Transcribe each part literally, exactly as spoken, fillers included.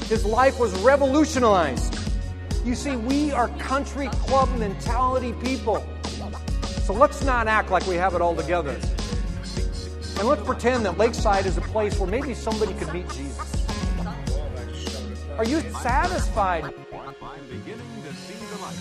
His life was revolutionized. You see, we are country club mentality people. So let's not act like we have it all together. And let's pretend that Lakeside is a place where maybe somebody could meet Jesus. Are you satisfied? I'm beginning to see the light.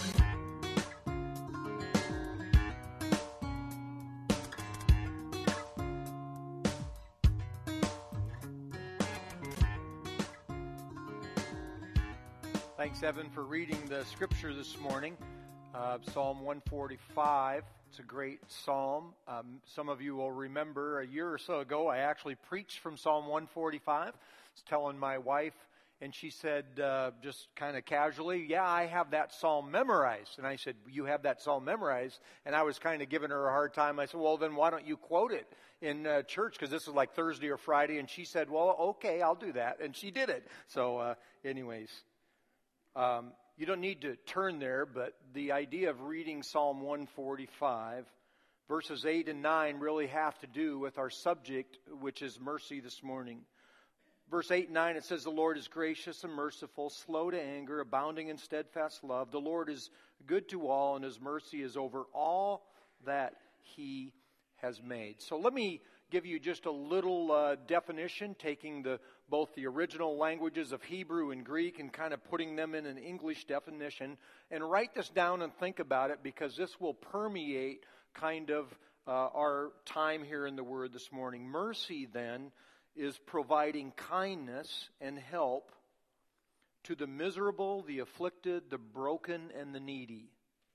Thanks, Evan, for reading the scripture this morning. Uh, Psalm one forty-five. It's a great psalm. Um, some of you will remember a year or so ago, I actually preached from Psalm one forty-five. I was telling my wife, and she said, uh, just kind of casually, yeah, I have that psalm memorized. And I said, you have that psalm memorized? And I was kind of giving her a hard time. I said, well, then why don't you quote it in uh, church? Because this is like Thursday or Friday. And she said, well, okay, I'll do that. And she did it. So uh, anyways, um, you don't need to turn there, but the idea of reading Psalm one forty-five, verses eight and nine really have to do with our subject, which is mercy this morning. Verse eight and nine, it says, the Lord is gracious and merciful, slow to anger, abounding in steadfast love. The Lord is good to all, and His mercy is over all that He has made. So let me give you just a little uh, definition, taking the both the original languages of Hebrew and Greek and kind of putting them in an English definition. And write this down and think about it, because this will permeate kind of uh, our time here in the Word this morning. Mercy, then, is providing kindness and help to the miserable, the afflicted, the broken, and the needy.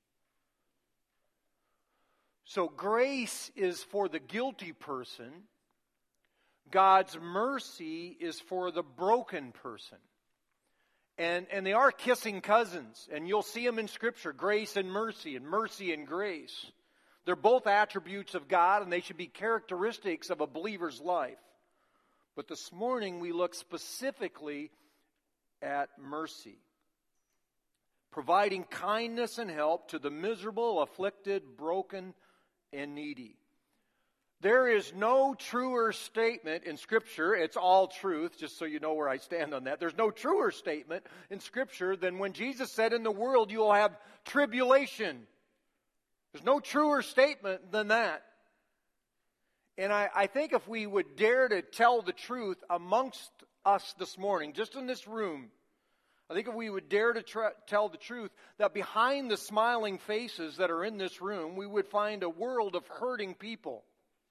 So grace is for the guilty person. God's mercy is for the broken person. And, and they are kissing cousins. And you'll see them in Scripture, grace and mercy, and mercy and grace. They're both attributes of God, and they should be characteristics of a believer's life. But this morning we look specifically at mercy. Providing kindness and help to the miserable, afflicted, broken, and needy. There is no truer statement in Scripture. It's all truth, just so you know where I stand on that. There's no truer statement in Scripture than when Jesus said, in the world you will have tribulation. There's no truer statement than that. And I, I think if we would dare to tell the truth amongst us this morning, just in this room, I think if we would dare to tra- tell the truth, that behind the smiling faces that are in this room, we would find a world of hurting people.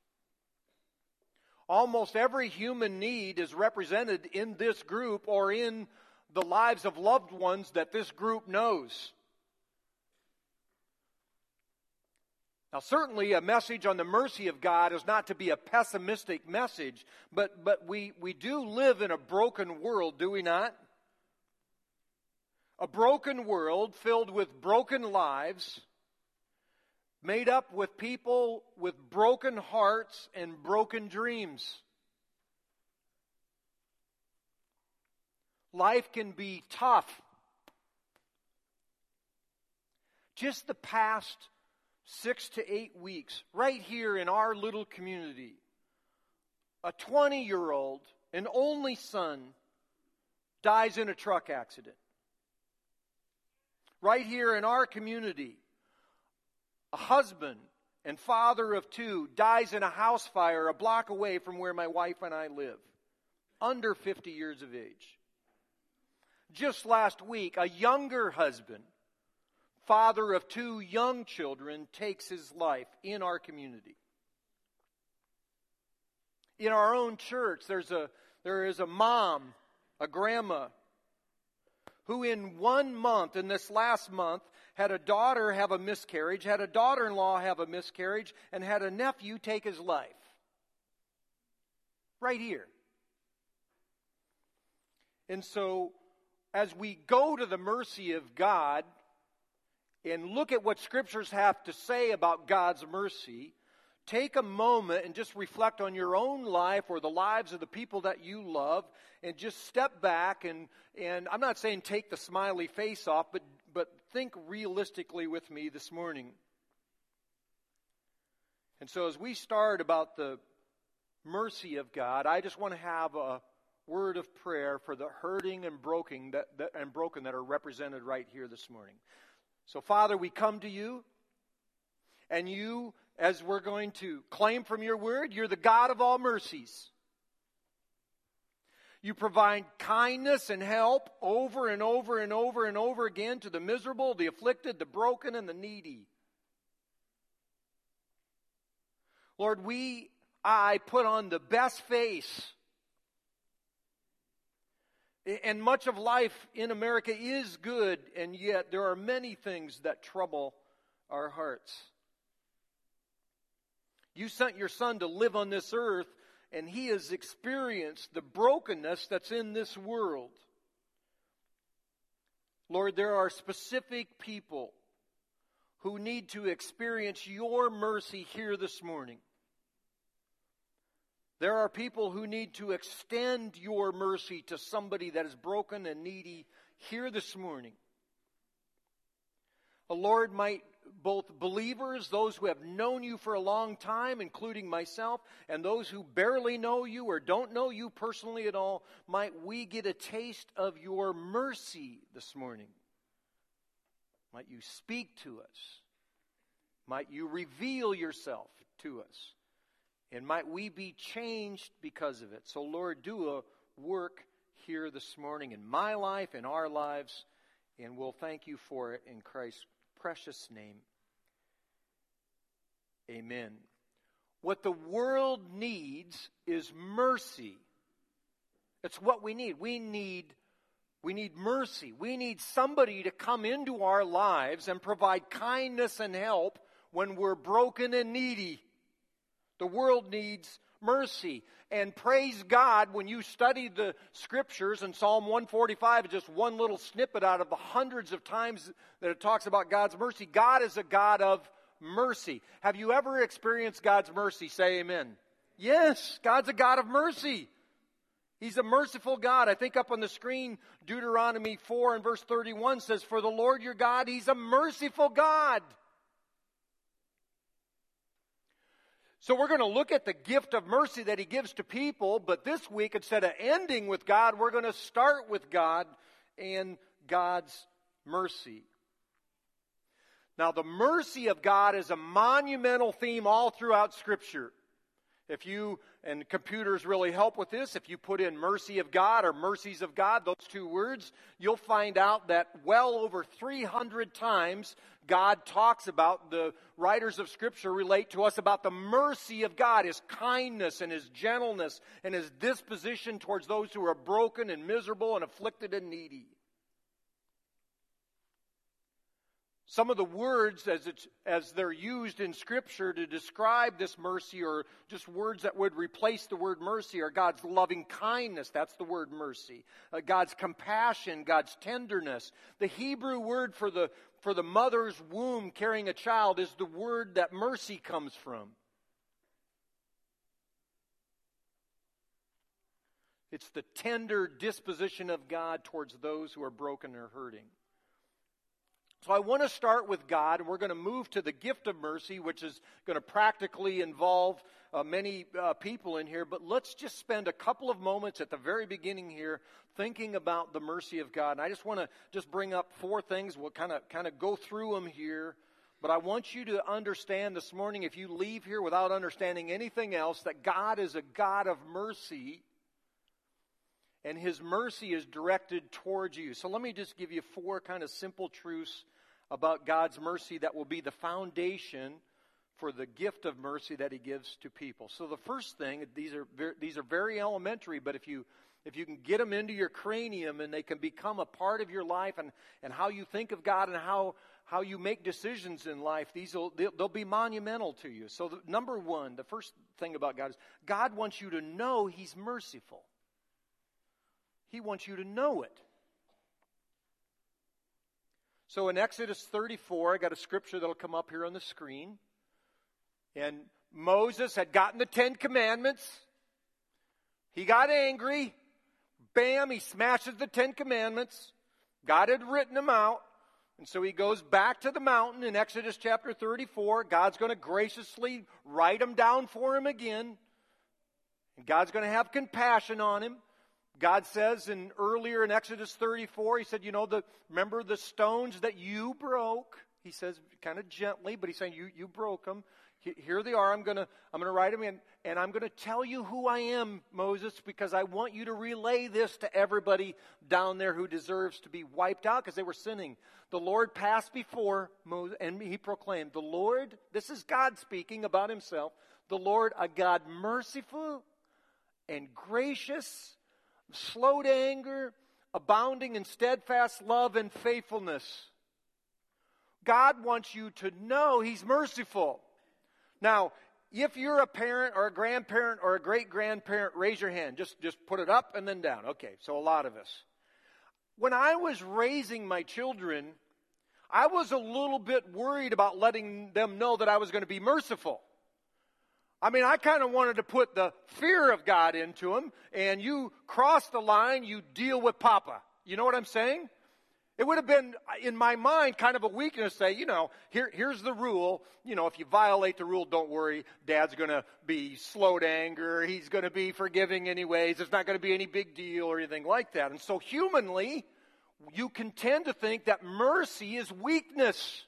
Almost every human need is represented in this group or in the lives of loved ones that this group knows. Now, certainly a message on the mercy of God is not to be a pessimistic message, but, but we, we do live in a broken world, do we not? A broken world filled with broken lives, made up with people with broken hearts and broken dreams. Life can be tough. Just the past six to eight weeks, right here in our little community, a twenty-year-old, an only son, dies in a truck accident. Right here in our community, a husband and father of two dies in a house fire a block away from where my wife and I live, under fifty years of age. Just last week, a younger husband, father of two young children, takes his life in our community. In our own church, there's a there is a mom, a grandma, who in one month, in this last month, had a daughter have a miscarriage, had a daughter-in-law have a miscarriage, and had a nephew take his life. Right here. And so, as we go to the mercy of God and look at what Scriptures have to say about God's mercy, take a moment and just reflect on your own life or the lives of the people that you love, and just step back and, and I'm not saying take the smiley face off, but, but think realistically with me this morning. And so as we start about the mercy of God, I just want to have a, word of prayer for the hurting and broken that, that, and broken that are represented right here this morning. So, Father, we come to you, and you, as we're going to claim from your word, you're the God of all mercies. You provide kindness and help over and over and over and over again to the miserable, the afflicted, the broken, and the needy. Lord, we, I put on the best face. And much of life in America is good, and yet there are many things that trouble our hearts. You sent your Son to live on this earth, and He has experienced the brokenness that's in this world. Lord, there are specific people who need to experience your mercy here this morning. There are people who need to extend your mercy to somebody that is broken and needy here this morning. The Lord, might both believers, those who have known you for a long time, including myself, and those who barely know you or don't know you personally at all, might we get a taste of your mercy this morning. Might you speak to us. Might you reveal yourself to us. And might we be changed because of it. So, Lord, do a work here this morning in my life, in our lives, and we'll thank you for it in Christ's precious name. Amen. What the world needs is mercy. It's what we need. We need, we need mercy. We need somebody to come into our lives and provide kindness and help when we're broken and needy. The world needs mercy. And praise God, when you study the Scriptures, and Psalm one forty-five is just one little snippet out of the hundreds of times that it talks about God's mercy. God is a God of mercy. Have you ever experienced God's mercy? Say amen. Yes, God's a God of mercy. He's a merciful God. I think up on the screen, Deuteronomy four and verse thirty-one says, "For the Lord your God, He's a merciful God." So we're going to look at the gift of mercy that He gives to people, but this week, instead of ending with God, we're going to start with God and God's mercy. Now, the mercy of God is a monumental theme all throughout Scripture. If you, and computers really help with this, if you put in mercy of God or mercies of God, those two words, you'll find out that well over three hundred times God talks about, the writers of Scripture relate to us about the mercy of God, His kindness and His gentleness and His disposition towards those who are broken and miserable and afflicted and needy. Some of the words as it's, as they're used in Scripture to describe this mercy, or just words that would replace the word mercy, are God's loving kindness. That's the word mercy. Uh, God's compassion, God's tenderness. The Hebrew word for the, for the mother's womb carrying a child is the word that mercy comes from. It's the tender disposition of God towards those who are broken or hurting. So I want to start with God, and we're going to move to the gift of mercy, which is going to practically involve uh, many uh, people in here. But let's just spend a couple of moments at the very beginning here thinking about the mercy of God. And I just want to just bring up four things. We'll kind of kind of go through them here. But I want you to understand this morning, if you leave here without understanding anything else, that God is a God of mercy. And His mercy is directed towards you. So let me just give you four kind of simple truths about God's mercy that will be the foundation for the gift of mercy that He gives to people. So the first thing, these are very, these are very elementary, but if you if you can get them into your cranium and they can become a part of your life and, and how you think of God and how, how you make decisions in life, these will they'll, they'll be monumental to you. So the, number one, the first thing about God is God wants you to know He's merciful. He wants you to know it. So in Exodus thirty-four, I got a scripture that'll come up here on the screen. And Moses had gotten the Ten Commandments. He got angry. Bam, he smashes the Ten Commandments. God had written them out. And so he goes back to the mountain in Exodus chapter thirty-four. God's going to graciously write them down for him again. And God's going to have compassion on him. God says in earlier in Exodus thirty-four, he said, you know, the remember the stones that you broke? He says kind of gently, but he's saying you you broke them. Here they are. I'm going to I'm going to write them in, and I'm going to tell you who I am, Moses, because I want you to relay this to everybody down there who deserves to be wiped out because they were sinning. The Lord passed before Moses, and he proclaimed, the Lord, this is God speaking about himself, the Lord, a God merciful and gracious, slow to anger, abounding in steadfast love and faithfulness. God wants you to know he's merciful. Now, if you're a parent or a grandparent or a great-grandparent, raise your hand. Just, just put it up and then down. Okay, so a lot of us. When I was raising my children, I was a little bit worried about letting them know that I was going to be merciful. I mean, I kind of wanted to put the fear of God into them, and you cross the line, you deal with Papa. You know what I'm saying? It would have been, in my mind, kind of a weakness to say, you know, here, here's the rule. You know, if you violate the rule, don't worry. Dad's going to be slow to anger. He's going to be forgiving anyways. It's not going to be any big deal or anything like that. And so humanly, you can tend to think that mercy is weakness.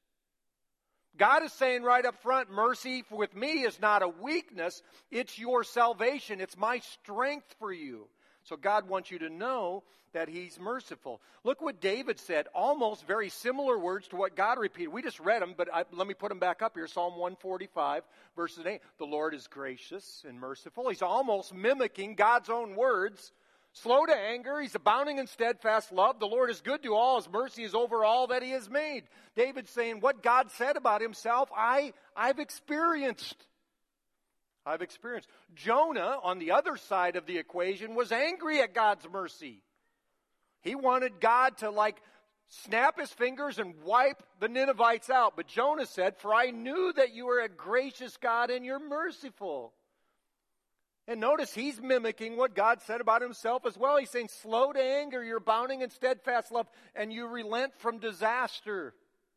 God is saying right up front, mercy with me is not a weakness. It's your salvation. It's my strength for you. So God wants you to know that he's merciful. Look what David said, almost very similar words to what God repeated. We just read them, but I, let me put them back up here. Psalm one forty-five, verses eight. The Lord is gracious and merciful. He's almost mimicking God's own words. Slow to anger. He's abounding in steadfast love. The Lord is good to all. His mercy is over all that he has made. David's saying what God said about himself, I, I've experienced. I've experienced. Jonah, on the other side of the equation, was angry at God's mercy. He wanted God to, like, snap his fingers and wipe the Ninevites out. But Jonah said, for I knew that you are a gracious God and you're merciful. And notice he's mimicking what God said about himself as well. He's saying, slow to anger, you're abounding in steadfast love, and you relent from disaster.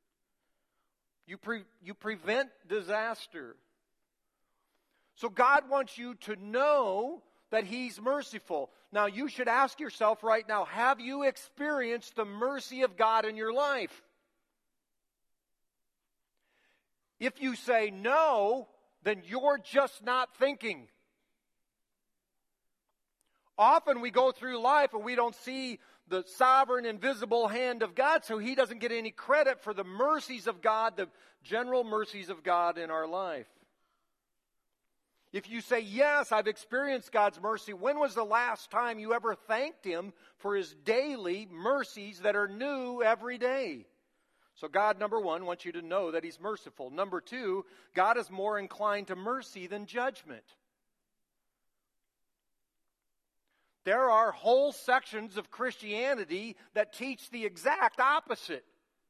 You, pre- you prevent disaster. So God wants you to know that he's merciful. Now, you should ask yourself right now, have you experienced the mercy of God in your life? If you say no, then you're just not thinking. Often we go through life and we don't see the sovereign, invisible hand of God, so he doesn't get any credit for the mercies of God, the general mercies of God in our life. If you say, yes, I've experienced God's mercy, when was the last time you ever thanked him for his daily mercies that are new every day? So God, number one, wants you to know that he's merciful. Number two, God is more inclined to mercy than judgment. There are whole sections of Christianity that teach the exact opposite.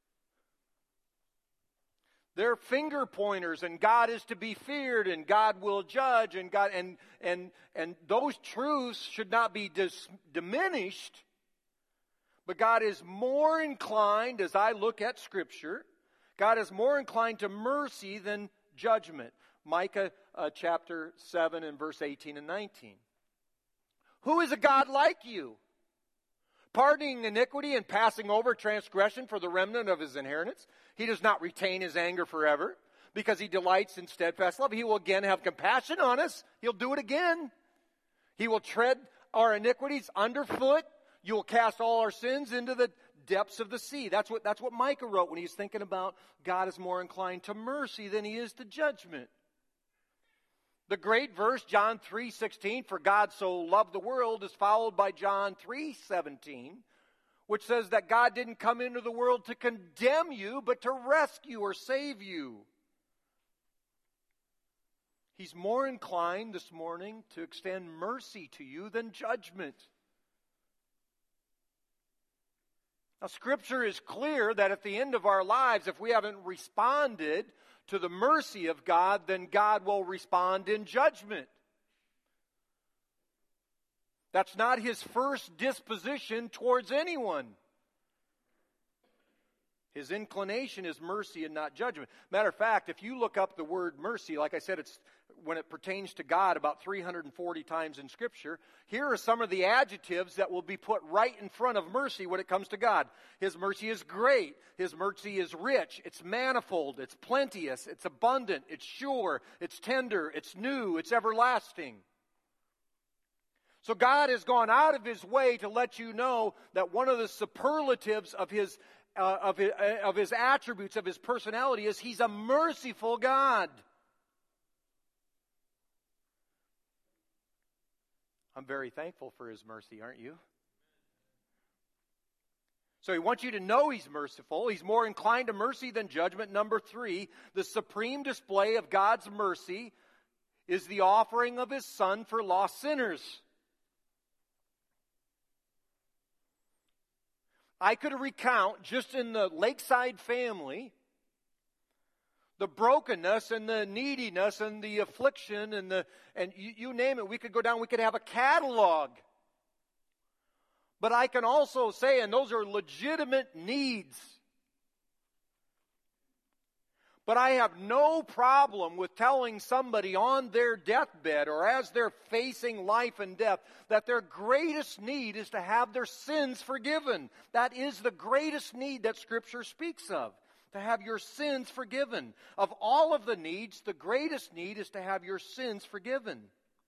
They're finger pointers, and God is to be feared, and God will judge, and God and and and those truths should not be dis, diminished. But God is more inclined, as I look at Scripture, God is more inclined to mercy than judgment. Micah uh, chapter seven and verse eighteen and nineteen. Who is a God like you, pardoning iniquity and passing over transgression for the remnant of his inheritance? He does not retain his anger forever, because he delights in steadfast love. He will again have compassion on us. He'll do it again. He will tread our iniquities underfoot. You will cast all our sins into the depths of the sea. That's what, that's what Micah wrote when he's thinking about God is more inclined to mercy than he is to judgment. The great verse, John three sixteen, for God so loved the world, is followed by John three seventeen, which says that God didn't come into the world to condemn you, but to rescue or save you. He's more inclined this morning to extend mercy to you than judgment. Now, Scripture is clear that at the end of our lives, if we haven't responded to the mercy of God, then God will respond in judgment. That's not his first disposition towards anyone. His inclination is mercy and not judgment. Matter of fact, if you look up the word mercy, like I said, it's when it pertains to God about three hundred forty times in Scripture. Here are some of the adjectives that will be put right in front of mercy when it comes to God. His mercy is great. His mercy is rich. It's manifold. It's plenteous. It's abundant. It's sure. It's tender. It's new. It's everlasting. So God has gone out of His way to let you know that one of the superlatives of His Uh, of, his, uh, of his attributes, of His personality, is He's a merciful God. I'm very thankful for His mercy, aren't you? So He wants you to know He's merciful. He's more inclined to mercy than judgment. Number three, the supreme display of God's mercy is the offering of His Son for lost sinners. I could recount, just in the Lakeside family, the brokenness and the neediness and the affliction and the and you, you name it. We could go down, we could have a catalog. But I can also say, and those are legitimate needs, but I have no problem with telling somebody on their deathbed or as they're facing life and death that their greatest need is to have their sins forgiven. That is the greatest need that Scripture speaks of, to have your sins forgiven. Of all of the needs, the greatest need is to have your sins forgiven.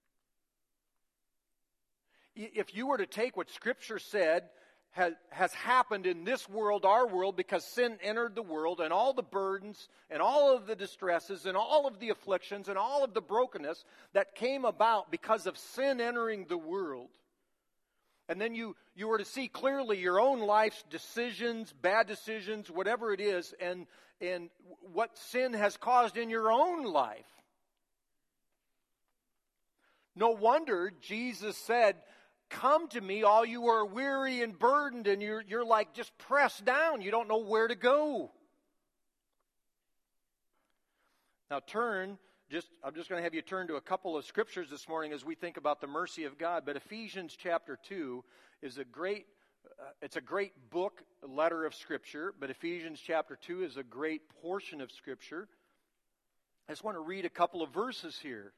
If you were to take what Scripture said Has, has happened in this world, our world, because sin entered the world, and all the burdens and all of the distresses and all of the afflictions and all of the brokenness that came about because of sin entering the world. And then you, you were to see clearly your own life's decisions, bad decisions, whatever it is, and, and what sin has caused in your own life. No wonder Jesus said, "Come to me, all you are weary and burdened," and you're, you're like just pressed down. You don't know where to go. Now turn, just I'm just going to have you turn to a couple of scriptures this morning as we think about the mercy of God. But Ephesians chapter two is a great, uh, it's a great book, a letter of Scripture. But Ephesians chapter two is a great portion of Scripture. I just want to read a couple of verses here.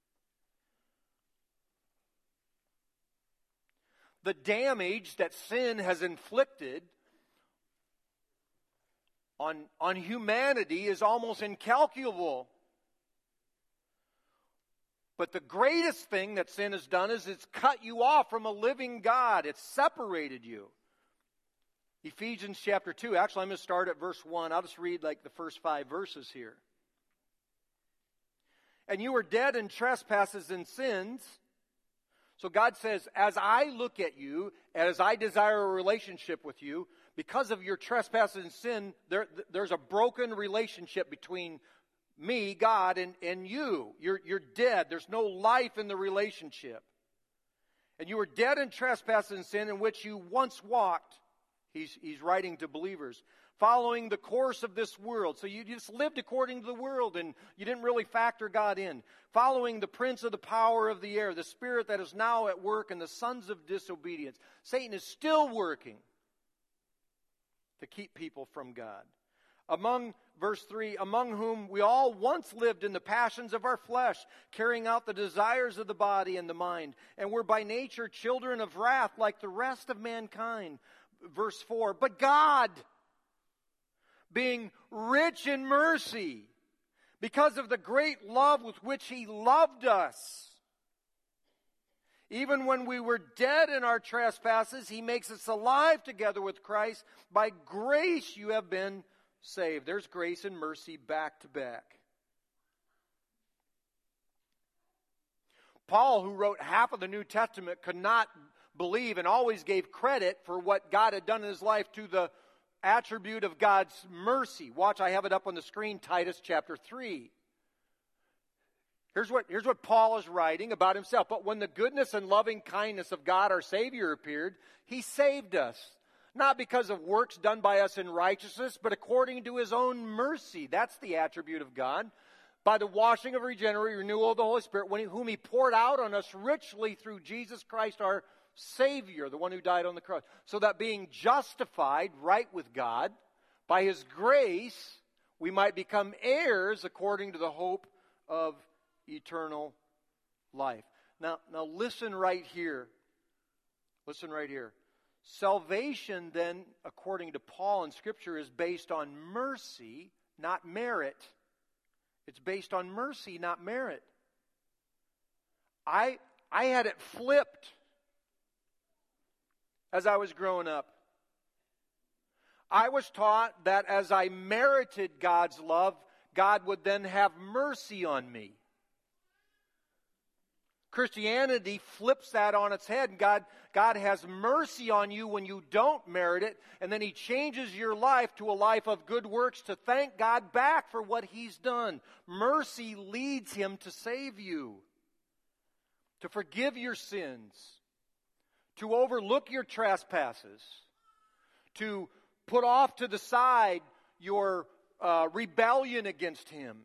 The damage that sin has inflicted on, on humanity is almost incalculable. But the greatest thing that sin has done is it's cut you off from a living God. It's separated you. Ephesians chapter two. Actually, I'm going to start at verse one. I'll just read like the first five verses here. "And you were dead in trespasses and sins." So God says, as I look at you, as I desire a relationship with you, because of your trespasses and sin, there, there's a broken relationship between me, God, and, and you. You're, you're dead. There's no life in the relationship. "And you were dead in trespasses and sin in which you once walked." He's, he's writing to believers. "Following the course of this world." So you just lived according to the world and you didn't really factor God in. "Following the prince of the power of the air, the spirit that is now at work in the sons of disobedience." Satan is still working to keep people from God. Among, verse three, "Among whom we all once lived in the passions of our flesh, carrying out the desires of the body and the mind, and were by nature children of wrath like the rest of mankind." Verse four, "But God, being rich in mercy, because of the great love with which He loved us, even when we were dead in our trespasses, He makes us alive together with Christ. By grace you have been saved." There's grace and mercy back to back. Paul, who wrote half of the New Testament, could not believe and always gave credit for what God had done in his life to the attribute of God's mercy. Watch, I have it up on the screen, Titus chapter three. Here's what, here's what Paul is writing about himself. "But when the goodness and loving kindness of God our Savior appeared, He saved us, not because of works done by us in righteousness, but according to His own mercy." That's the attribute of God. "By the washing of regenerate renewal of the Holy Spirit, when he, whom He poured out on us richly through Jesus Christ our Savior," the one who died on the cross. "So that being justified right with God By His grace, we might become heirs according to the hope of eternal life. Now, now listen right here. Listen right here. Salvation then, according to Paul in Scripture, is based on mercy, not merit. It's based on mercy, not merit. I, I had it flipped as I was growing up. I was taught that as I merited God's love, God would then have mercy on me. Christianity flips that on its head. God, God has mercy on you when you don't merit it, and then He changes your life to a life of good works to thank God back for what He's done. Mercy leads Him to save you, to forgive your sins, to overlook your trespasses, to put off to the side your uh, rebellion against Him.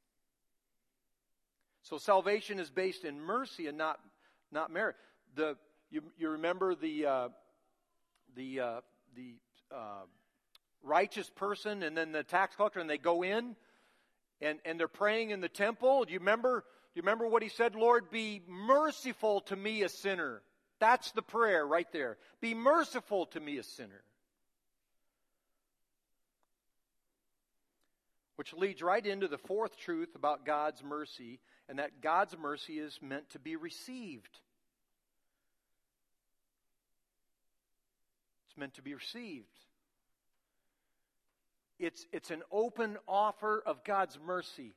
So salvation is based in mercy and not not merit. The you you remember the uh, the uh, the uh, righteous person and then the tax collector, and they go in and and they're praying in the temple. Do you remember? Do you remember what he said? Lord, be merciful to me, a sinner. That's the prayer right there. Be merciful to me, a sinner. Which leads right into the fourth truth about God's mercy, and that God's mercy is meant to be received. It's meant to be received. It's, it's an open offer of God's mercy.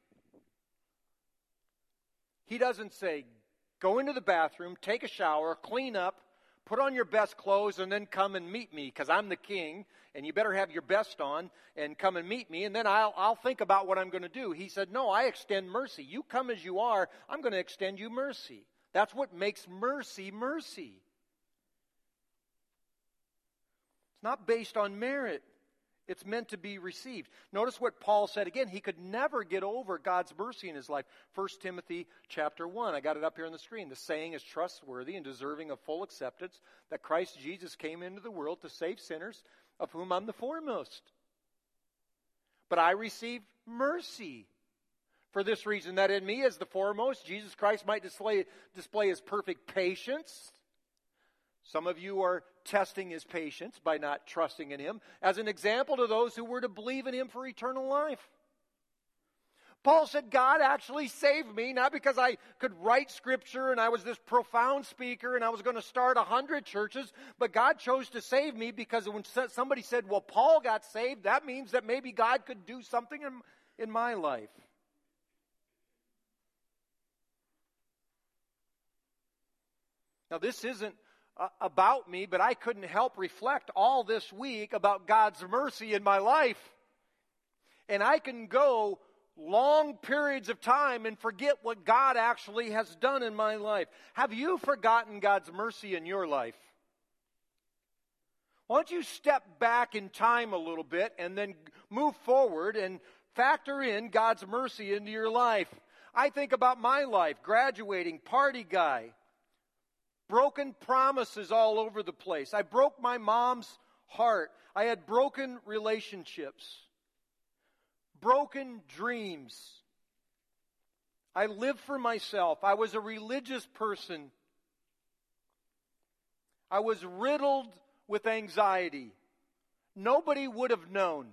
He doesn't say, go into the bathroom, take a shower, clean up, put on your best clothes, and then come and meet me, because I'm the king, and you better have your best on, and come and meet me, and then I'll, I'll think about what I'm going to do. He said, no, I extend mercy. You come as you are, I'm going to extend you mercy. That's what makes mercy mercy. It's not based on merit. It's meant to be received. Notice what Paul said again. He could never get over God's mercy in his life. First Timothy chapter one. I got it up here on the screen. The saying is trustworthy and deserving of full acceptance, that Christ Jesus came into the world to save sinners, of whom I'm the foremost. But I received mercy for this reason, that in me as the foremost, Jesus Christ might display, display His perfect patience. Some of you are testing His patience by not trusting in Him, as an example to those who were to believe in Him for eternal life. Paul said, God actually saved me, not because I could write Scripture and I was this profound speaker and I was going to start a hundred churches, but God chose to save me because when somebody said, well, Paul got saved, that means that maybe God could do something in, in my life. Now, this isn't uh, about me, but I couldn't help reflect all this week about God's mercy in my life. And I can go long periods of time and forget what God actually has done in my life. Have you forgotten God's mercy in your life? Why don't you step back in time a little bit and then move forward and factor in God's mercy into your life? I think about my life, graduating, party guy, broken promises all over the place. I broke my mom's heart. I had broken relationships. Broken dreams. I lived for myself. I was a religious person. I was riddled with anxiety. Nobody would have known.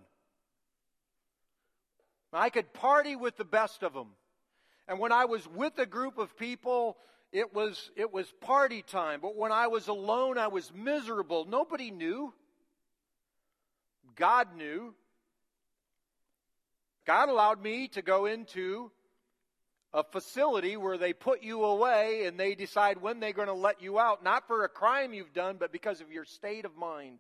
I could party with the best of them. And when I was with a group of people, it was, it was party time. But when I was alone, I was miserable. Nobody knew. God knew. God allowed me to go into a facility where they put you away and they decide when they're going to let you out, not for a crime you've done, but because of your state of mind.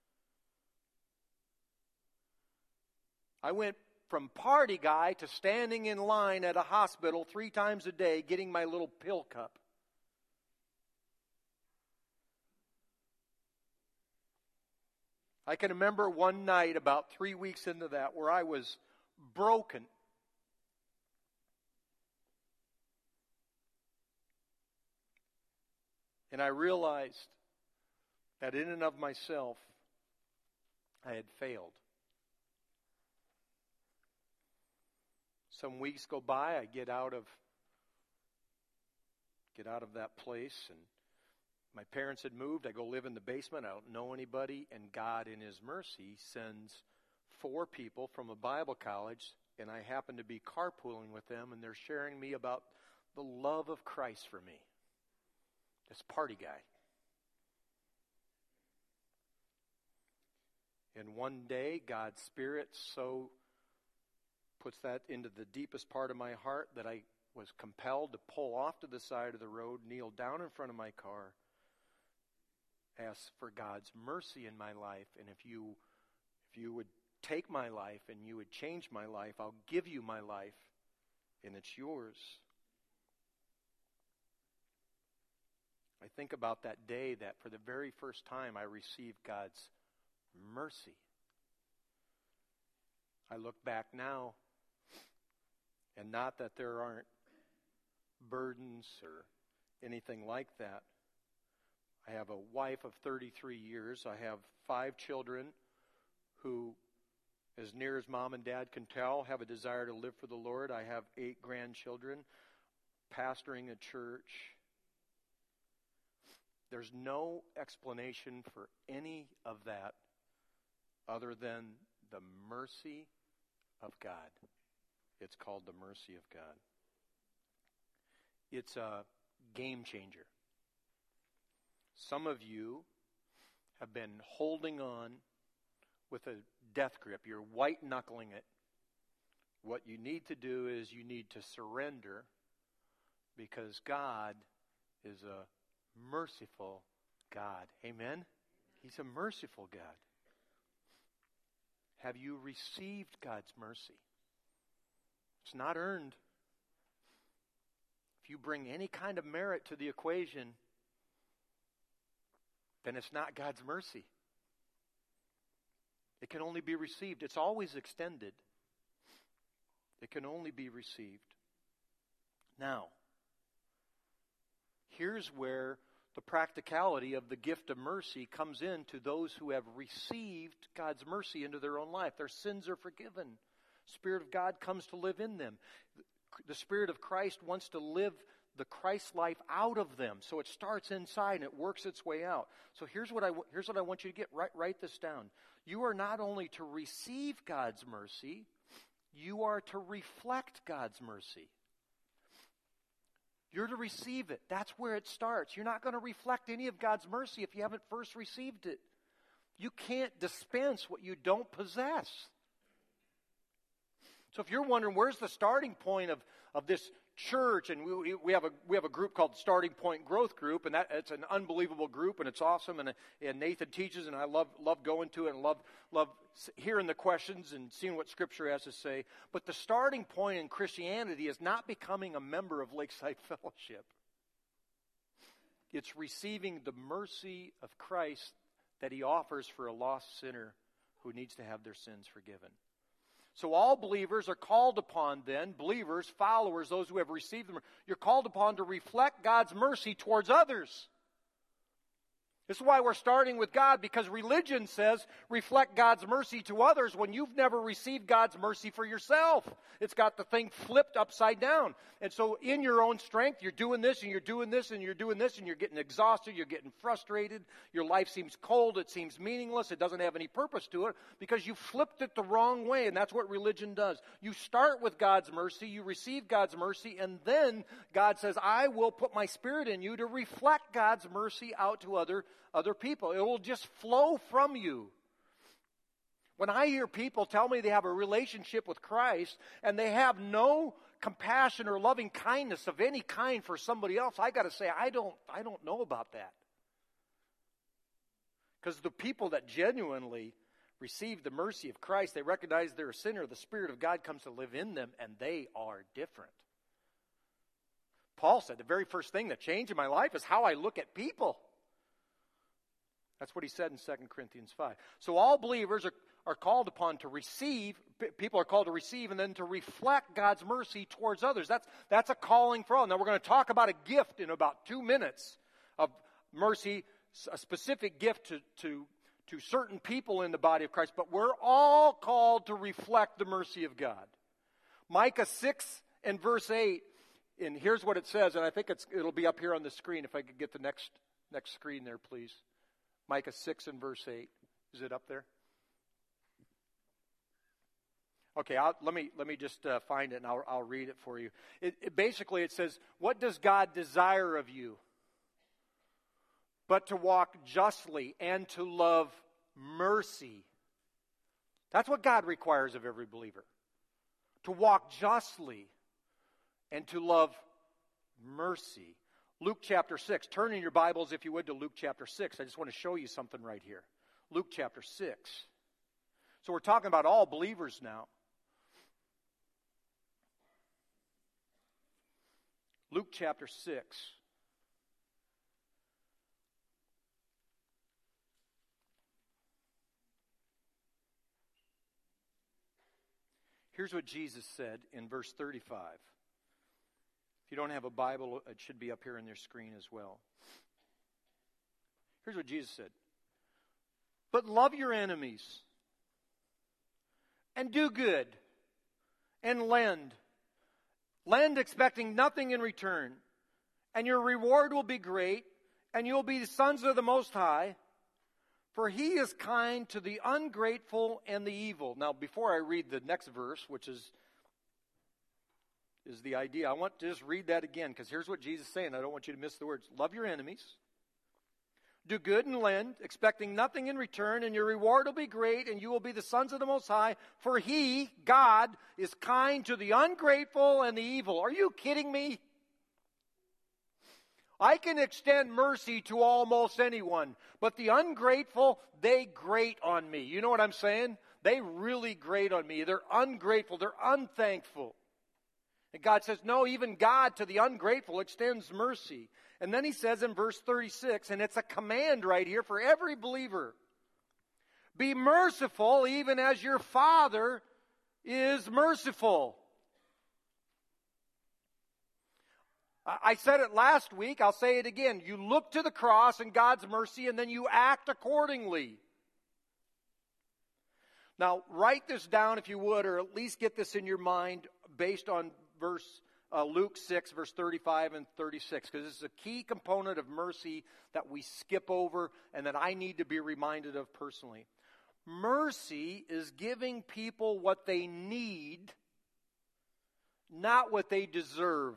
I went from party guy to standing in line at a hospital three times a day getting my little pill cup. I can remember one night about three weeks into that where I was broken. And I realized that in and of myself, I had failed. some weeks go by, I get out of get out of that place, and my parents had moved. I go live in the basement. I don't know anybody, and God, in His mercy, sends four people from a Bible college, and I happen to be carpooling with them, and they're sharing me about the love of Christ for me. This party guy. And one day, God's Spirit so puts that into the deepest part of my heart that I was compelled to pull off to the side of the road, kneel down in front of my car, ask for God's mercy in my life, and if you if you would take my life and you would change my life, I'll give you my life, and it's yours. I think about that day that for the very first time I received God's mercy. I look back now, and not that there aren't burdens or anything like that. I have a wife of thirty-three years. I have five children who, as near as mom and dad can tell, have a desire to live for the Lord. I have eight grandchildren, pastoring a church. There's no explanation for any of that other than the mercy of God. It's called the mercy of God. It's a game changer. Some of you have been holding on with a death grip. You're white-knuckling it. What you need to do is you need to surrender, because God is a merciful God. Amen? He's a merciful God. Have you received God's mercy? It's not earned. If you bring any kind of merit to the equation, then it's not God's mercy. It can only be received. It's always extended. It can only be received. Now, here's where the practicality of the gift of mercy comes in to those who have received God's mercy into their own life. Their sins are forgiven. The Spirit of God comes to live in them. The Spirit of Christ wants to live the Christ life out of them. So it starts inside and it works its way out. So here's what I, here's what I want you to get. Write, write this down. You are not only to receive God's mercy, you are to reflect God's mercy. You're to receive it. That's where it starts. You're not going to reflect any of God's mercy if you haven't first received it. You can't dispense what you don't possess. So if you're wondering where's the starting point of, of this church, and we, we have a we have a group called Starting Point Growth Group, and that it's an unbelievable group, and it's awesome, and, and Nathan teaches, and I love love going to it, and love love hearing the questions and seeing what Scripture has to say. But the starting point in Christianity is not becoming a member of Lakeside Fellowship. It's receiving the mercy of Christ that He offers for a lost sinner who needs to have their sins forgiven. So all believers are called upon then, believers, followers, those who have received them, you're called upon to reflect God's mercy towards others. This is why we're starting with God, because religion says reflect God's mercy to others when you've never received God's mercy for yourself. It's got the thing flipped upside down. And so in your own strength, you're doing this and you're doing this and you're doing this and you're getting exhausted, you're getting frustrated, your life seems cold, it seems meaningless, it doesn't have any purpose to it because you flipped it the wrong way, and that's what religion does. You start with God's mercy, you receive God's mercy, and then God says, I will put my Spirit in you to reflect God's mercy out to other other people. It will just flow from you. When I hear people tell me they have a relationship with Christ and they have no compassion or loving kindness of any kind for somebody else, I got to say, I don't, I don't know about that. Because the people that genuinely receive the mercy of Christ, they recognize they're a sinner, the Spirit of God comes to live in them, and they are different. Paul said, the very first thing that changed in my life is how I look at people. That's what he said in Second Corinthians five. So all believers are, are called upon to receive, people are called to receive and then to reflect God's mercy towards others. That's, that's a calling for all. Now we're going to talk about a gift in about two minutes of mercy, a specific gift to, to, to certain people in the body of Christ. But we're all called to reflect the mercy of God. Micah six and verse eight. And here's what it says, and I think it's, it'll be up here on the screen. If I could get the next next screen there, please. Micah six and verse eight. Is it up there? Okay, I'll, let me let me just uh, find it, and I'll, I'll read it for you. It, it, basically, it says, what does God desire of you? But to walk justly and to love mercy. That's what God requires of every believer. To walk justly and to love mercy. Luke chapter six. Turn in your Bibles, if you would, to Luke chapter six. I just want to show you something right here. Luke chapter six. So we're talking about all believers now. Luke chapter six. Here's what Jesus said in verse thirty-five. If you don't have a Bible, it should be up here on your screen as well. Here's what Jesus said. But love your enemies, and do good, and lend. Lend expecting nothing in return, and your reward will be great, and you'll be the sons of the Most High, for He is kind to the ungrateful and the evil. Now, before I read the next verse, which is is the idea. I want to just read that again, because here's what Jesus is saying. I don't want you to miss the words. Love your enemies. Do good and lend, expecting nothing in return, and your reward will be great, and you will be the sons of the Most High. For He, God, is kind to the ungrateful and the evil. Are you kidding me? I can extend mercy to almost anyone, but the ungrateful, they grate on me. You know what I'm saying? They really grate on me. They're ungrateful. They're unthankful. And God says, no, even God to the ungrateful extends mercy. And then He says in verse thirty-six, and it's a command right here for every believer. Be merciful even as your Father is merciful. I said it last week, I'll say it again. You look to the cross and God's mercy, and then you act accordingly. Now, write this down if you would, or at least get this in your mind based on verse uh, Luke six, verse thirty-five and thirty-six, because this is a key component of mercy that we skip over and that I need to be reminded of personally. Mercy is giving people what they need, not what they deserve.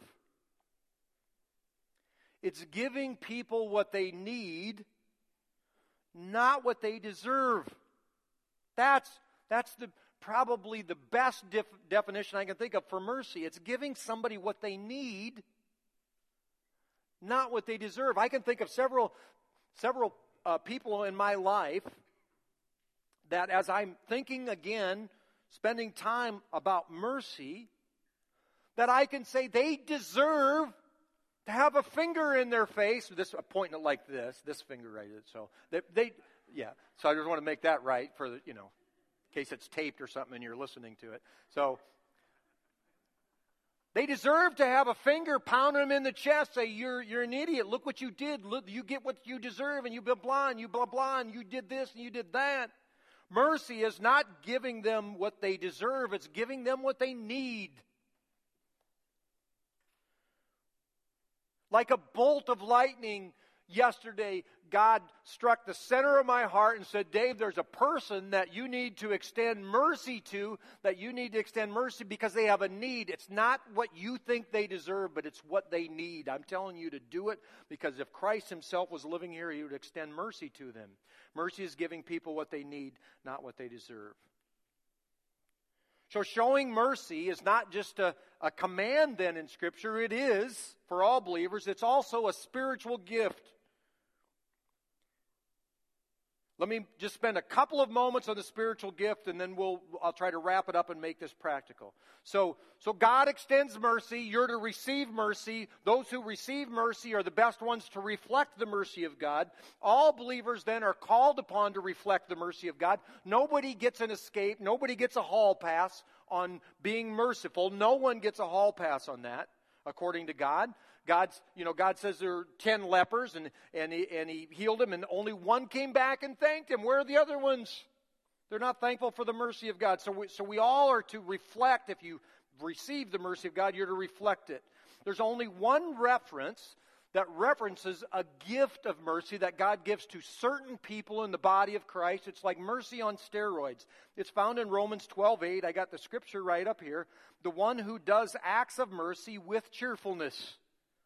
It's giving people what they need, not what they deserve. That's, that's the probably the best def- definition I can think of for mercy. It's giving somebody what they need, not what they deserve. I can think of several, several uh, people in my life that as I'm thinking again, spending time about mercy, that I can say they deserve to have a finger in their face, this pointing it like this, this finger right here. So they, they, yeah. So I just want to make that right for the, you know, in case it's taped or something and you're listening to it. So they deserve to have a finger pound them in the chest, say, "You're you're an idiot. Look what you did. Look, you get what you deserve, and you blah blah, and you blah blah, and you did this and you did that." Mercy is not giving them what they deserve; it's giving them what they need. Like a bolt of lightning yesterday, God struck the center of my heart and said, Dave, there's a person that you need to extend mercy to, that you need to extend mercy because they have a need. It's not what you think they deserve, but it's what they need. I'm telling you to do it because if Christ Himself was living here, He would extend mercy to them. Mercy is giving people what they need, not what they deserve. So showing mercy is not just a, a command then in Scripture. It is, for all believers, it's also a spiritual gift. Let me just spend a couple of moments on the spiritual gift, and then we'll I'll try to wrap it up and make this practical. So, so God extends mercy. You're to receive mercy. Those who receive mercy are the best ones to reflect the mercy of God. All believers then are called upon to reflect the mercy of God. Nobody gets an escape. Nobody gets a hall pass on being merciful. No one gets a hall pass on that, according to God. God's, you know, God says there are ten lepers, and, and, he, and he healed them, and only one came back and thanked Him. Where are the other ones? They're not thankful for the mercy of God. So we, so we all are to reflect, if you received the mercy of God, you're to reflect it. There's only one reference that references a gift of mercy that God gives to certain people in the body of Christ. It's like mercy on steroids. It's found in Romans twelve eight. I got the scripture right up here. The one who does acts of mercy with cheerfulness.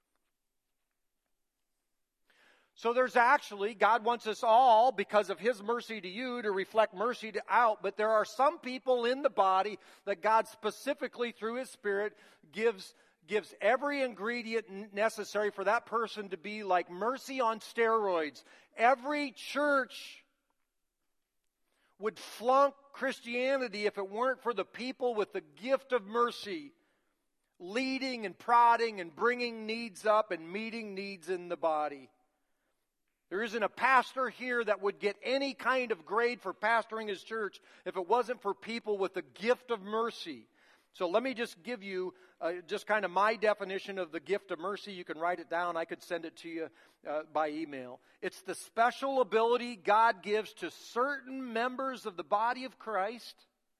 So there's actually, God wants us all, because of His mercy to you, to reflect mercy to out. But there are some people in the body that God specifically, through His Spirit, gives gives every ingredient necessary for that person to be like mercy on steroids. Every church would flunk Christianity if it weren't for the people with the gift of mercy, leading and prodding and bringing needs up and meeting needs in the body. There isn't a pastor here that would get any kind of grade for pastoring his church if it wasn't for people with the gift of mercy. So let me just give you uh, just kind of my definition of the gift of mercy. You can write it down. I could send it to you uh, by email. It's the special ability God gives to certain members of the body of Christ,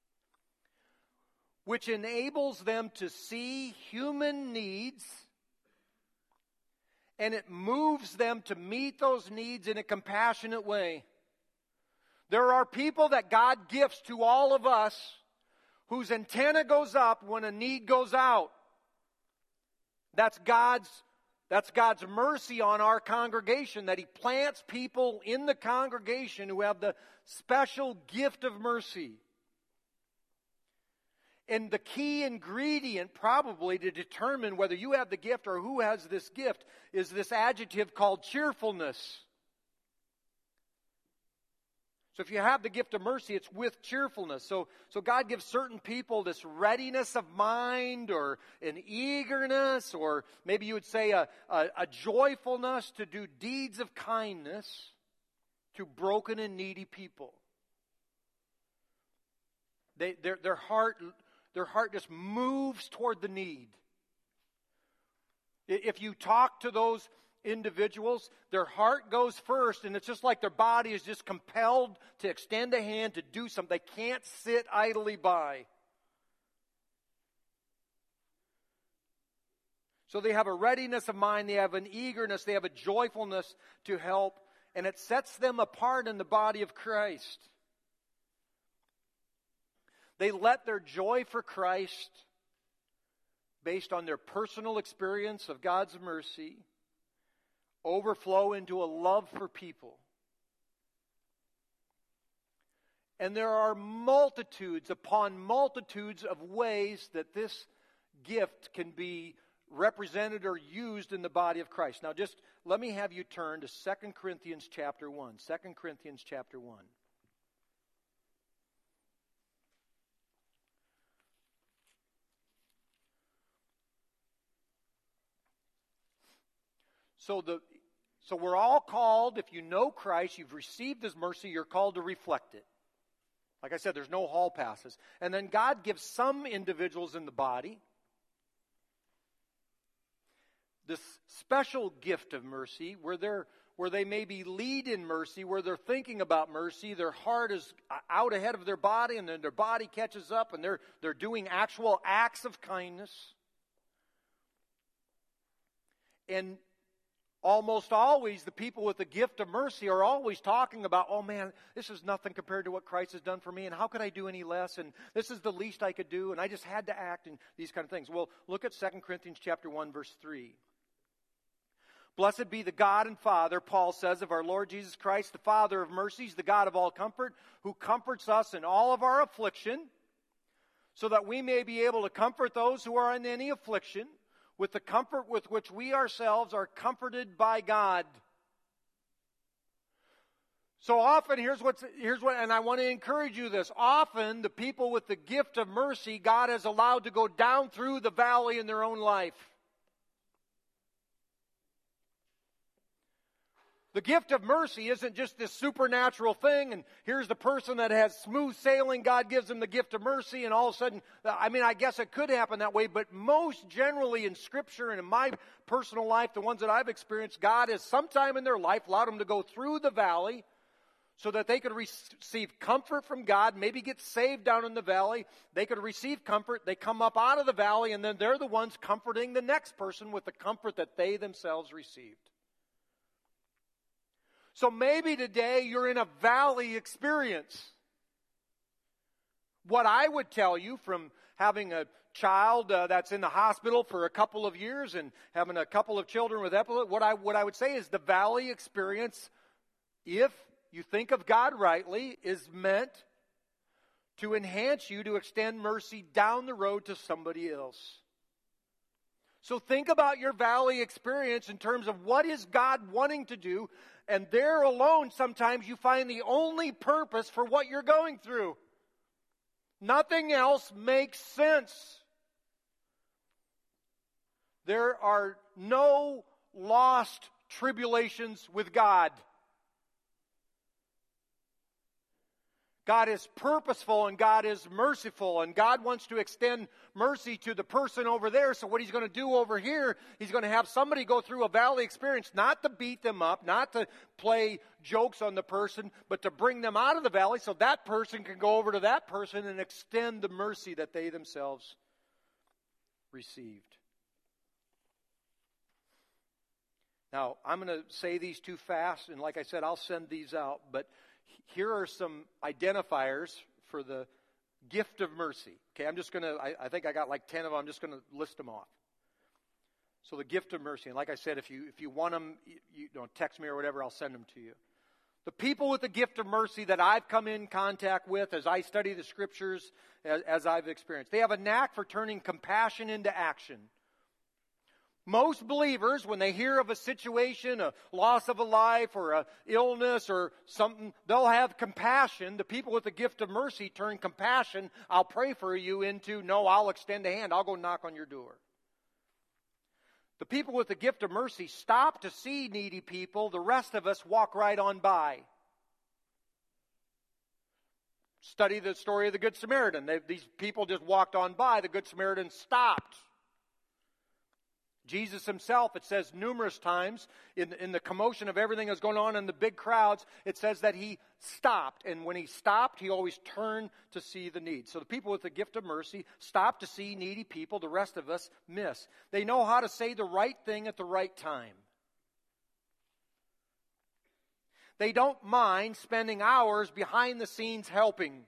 which enables them to see human needs, and it moves them to meet those needs in a compassionate way. There are people that God gifts to all of us whose antenna goes up when a need goes out. That's God's, that's God's mercy on our congregation, that He plants people in the congregation who have the special gift of mercy. And the key ingredient probably to determine whether you have the gift or who has this gift is this adjective called cheerfulness. So if you have the gift of mercy, it's with cheerfulness. So, so God gives certain people this readiness of mind or an eagerness, or maybe you would say a, a, a joyfulness to do deeds of kindness to broken and needy people. They, their, their heart, their heart just moves toward the need. If you talk to those individuals, their heart goes first, and it's just like their body is just compelled to extend a hand to do something. They can't sit idly by. So they have a readiness of mind, they have an eagerness, they have a joyfulness to help, and it sets them apart in the body of Christ. They let their joy for Christ, based on their personal experience of God's mercy, overflow into a love for people. And there are multitudes upon multitudes of ways that this gift can be represented or used in the body of Christ. Now just let me have you turn to Second Corinthians chapter one. Second Corinthians chapter one. So the so we're all called, if you know Christ, you've received His mercy, you're called to reflect it. Like I said, there's no hall passes. And then God gives some individuals in the body this special gift of mercy where they're where they maybe lead in mercy, where they're thinking about mercy, their heart is out ahead of their body, and then their body catches up, and they're they're doing actual acts of kindness. And almost always, the people with the gift of mercy are always talking about, oh man, this is nothing compared to what Christ has done for me, and how could I do any less, and this is the least I could do, and I just had to act, and these kind of things. Well, look at Second Corinthians chapter one, verse three. Blessed be the God and Father, Paul says, of our Lord Jesus Christ, the Father of mercies, the God of all comfort, who comforts us in all of our affliction, so that we may be able to comfort those who are in any affliction, with the comfort with which we ourselves are comforted by God. So often, here's what's, here's what, and I want to encourage you this. Often, the people with the gift of mercy, God has allowed to go down through the valley in their own life. The gift of mercy isn't just this supernatural thing, and here's the person that has smooth sailing, God gives them the gift of mercy, and all of a sudden, I mean, I guess it could happen that way, but most generally in Scripture and in my personal life, the ones that I've experienced, God has sometime in their life allowed them to go through the valley so that they could receive comfort from God, maybe get saved down in the valley. They could receive comfort. They come up out of the valley, and then they're the ones comforting the next person with the comfort that they themselves received. So maybe today you're in a valley experience. What I would tell you from having a child uh, that's in the hospital for a couple of years and having a couple of children with epilepsy, what I, what I would say is the valley experience, if you think of God rightly, is meant to enhance you to extend mercy down the road to somebody else. So think about your valley experience in terms of what is God wanting to do, and there alone sometimes you find the only purpose for what you're going through. Nothing else makes sense. There are no lost tribulations with God. God is purposeful and God is merciful, and God wants to extend mercy to the person over there. So what He's going to do over here, He's going to have somebody go through a valley experience, not to beat them up, not to play jokes on the person, but to bring them out of the valley so that person can go over to that person and extend the mercy that they themselves received. Now, I'm going to say these too fast, and like I said, I'll send these out, but here are some identifiers for the gift of mercy. Okay, I'm just going to, I, I think I got like ten of them. I'm just going to list them off. So the gift of mercy. And like I said, if you if you want them, you, you know, text me or whatever, I'll send them to you. The people with the gift of mercy that I've come in contact with as I study the Scriptures, as, as I've experienced, they have a knack for turning compassion into action. Most believers, when they hear of a situation, a loss of a life or an illness or something, they'll have compassion. The people with the gift of mercy turn compassion, I'll pray for you, into, no, I'll extend a hand. I'll go knock on your door. The people with the gift of mercy stop to see needy people. The rest of us walk right on by. Study the story of the Good Samaritan. They, these people just walked on by. The Good Samaritan stopped. Jesus himself, it says numerous times in, in the commotion of everything that's going on in the big crowds, it says that he stopped. And when he stopped, he always turned to see the need. So the people with the gift of mercy stop to see needy people. The rest of us miss. They know how to say the right thing at the right time. They don't mind spending hours behind the scenes helping.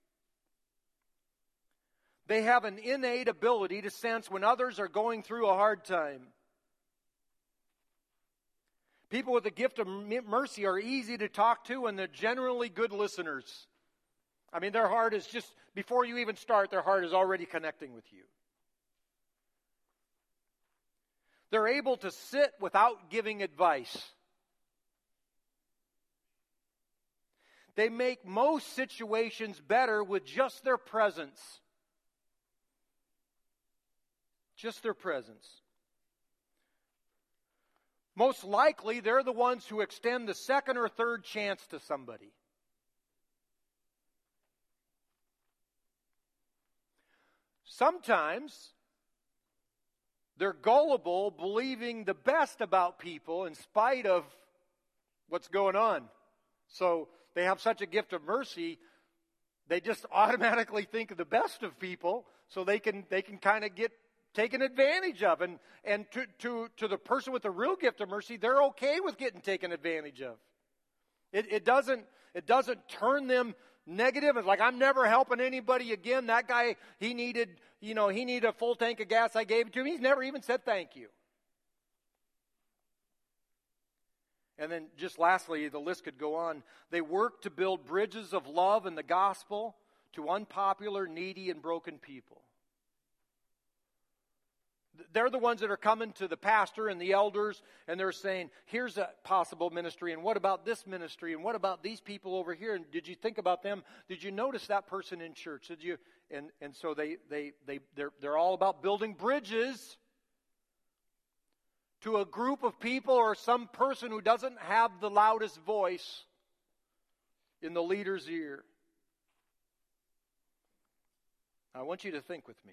They have an innate ability to sense when others are going through a hard time. People with the gift of mercy are easy to talk to, and they're generally good listeners. I mean, their heart is just, before you even start, their heart is already connecting with you. They're able to sit without giving advice. They make most situations better with just their presence. Just their presence. Most likely, they're the ones who extend the second or third chance to somebody. Sometimes, they're gullible, believing the best about people in spite of what's going on. So, they have such a gift of mercy, they just automatically think of the best of people, so they can they can kind of get taken advantage of. And, and to, to, to the person with the real gift of mercy, they're okay with getting taken advantage of. It, it doesn't it doesn't turn them negative. It's like, I'm never helping anybody again. That guy, he needed, you know, he needed a full tank of gas. I gave it to him. He's never even said thank you. And then just lastly, the list could go on. They work to build bridges of love and the gospel to unpopular, needy, and broken people. They're the ones that are coming to the pastor and the elders, and they're saying, here's a possible ministry, and what about this ministry, and what about these people over here, and did you think about them? Did you notice that person in church? Did you? And and so they they they they're they're all about building bridges to a group of people or some person who doesn't have the loudest voice in the leader's ear. I want you to think with me.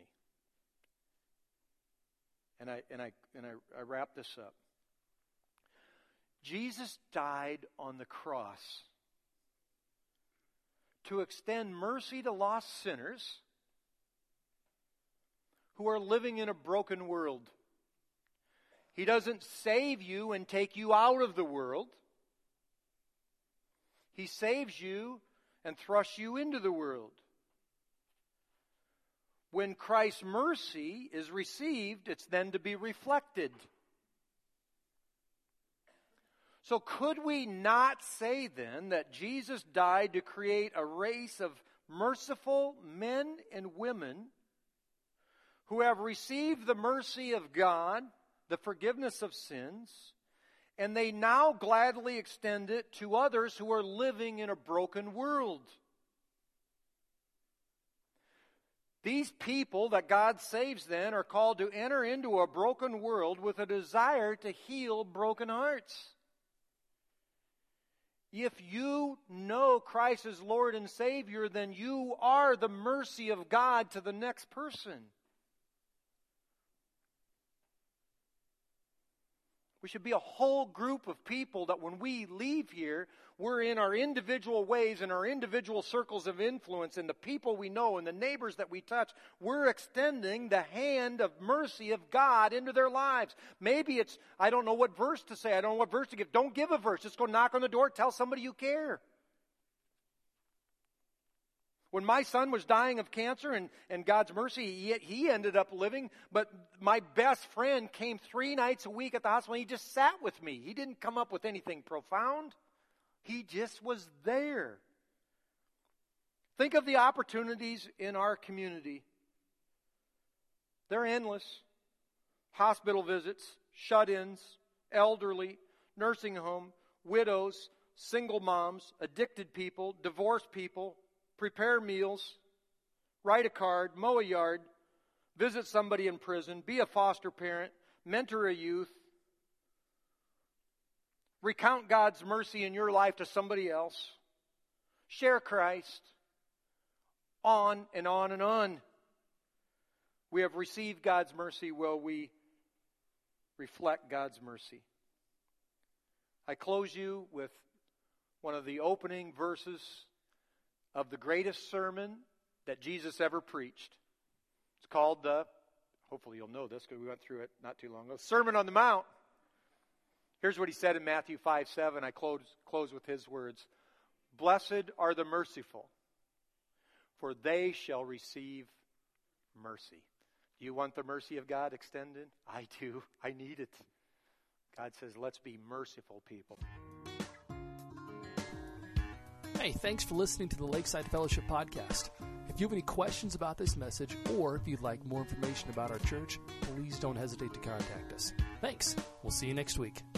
And I and I and I, I wrap this up. Jesus died on the cross to extend mercy to lost sinners who are living in a broken world. He doesn't save you and take you out of the world. He saves you and thrusts you into the world. When Christ's mercy is received, it's then to be reflected. So could we not say then that Jesus died to create a race of merciful men and women who have received the mercy of God, the forgiveness of sins, and they now gladly extend it to others who are living in a broken world? These people that God saves then are called to enter into a broken world with a desire to heal broken hearts. If you know Christ as Lord and Savior, then you are the mercy of God to the next person. We should be a whole group of people that when we leave here, we're in our individual ways, in our individual circles of influence, and the people we know and the neighbors that we touch, we're extending the hand of mercy of God into their lives. Maybe it's, I don't know what verse to say, I don't know what verse to give. Don't give a verse. Just go knock on the door, tell somebody you care. When my son was dying of cancer and, and God's mercy, he, he ended up living, but my best friend came three nights a week at the hospital and he just sat with me. He didn't come up with anything profound. He just was there. Think of the opportunities in our community. They're endless. Hospital visits, shut-ins, elderly, nursing home, widows, single moms, addicted people, divorced people, prepare meals, write a card, mow a yard, visit somebody in prison, be a foster parent, mentor a youth, recount God's mercy in your life to somebody else, share Christ, on and on and on. We have received God's mercy. Will we reflect God's mercy? I close you with one of the opening verses of the greatest sermon that Jesus ever preached. It's called the, hopefully you'll know this because we went through it not too long ago, Sermon on the Mount. Here's what he said in Matthew five seven. I close, close with his words. Blessed are the merciful, for they shall receive mercy. Do you want the mercy of God extended? I do. I need it. God says, let's be merciful people. Hey, thanks for listening to the Lakeside Fellowship Podcast. If you have any questions about this message, or if you'd like more information about our church, please don't hesitate to contact us. Thanks. We'll see you next week.